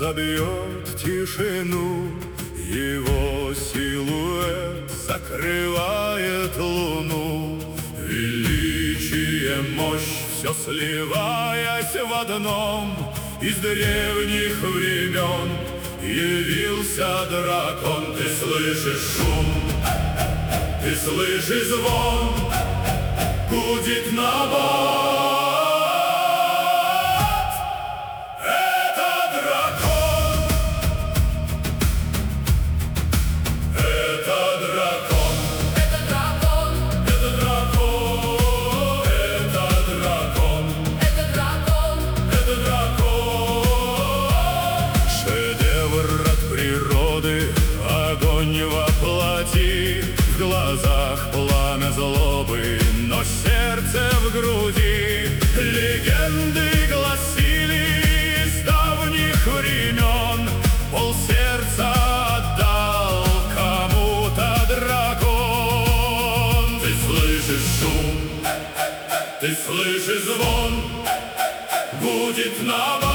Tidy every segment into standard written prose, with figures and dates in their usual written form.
разобьет тишину. Его силуэт закрывает луну. Величие, мощь, все сливаясь в одном. Из древних времен явился дракон. Ты слышишь шум, ты слышишь звон, гудит набат. Это дракон, это дракон, это дракон, это дракон, это дракон, это дракон, это дракон. Шедевр от природы, огонь воплоти. В глазах пламя злобы, но сердце в груди. Легенды гласили с давних времен, полсердца отдал кому-то дракон. Ты слышишь шум, ты слышишь звон, гудит набат.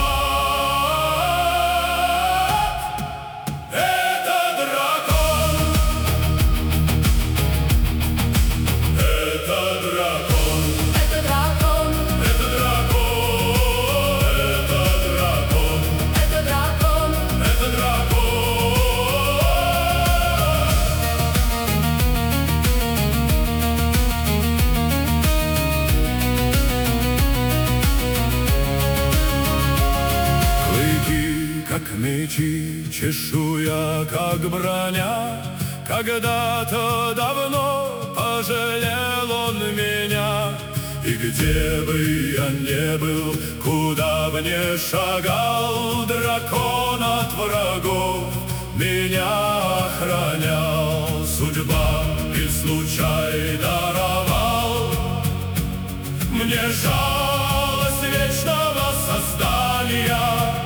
Как мечи, чешуя, как броня. Когда-то давно пожалел он меня. И где бы я ни был, куда бы ни шагал, дракон от врагов меня охранял. Судьба и случай даровал мне жалость вечного создания.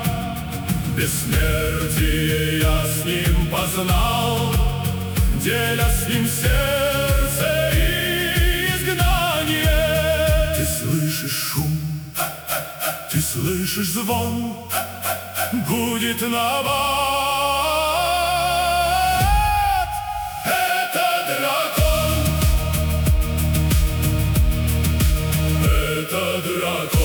Бессмертие я с ним познал, деля с ним сердце и изгнание. Ты слышишь шум, ты слышишь звон, гудит набат. Это дракон, это дракон.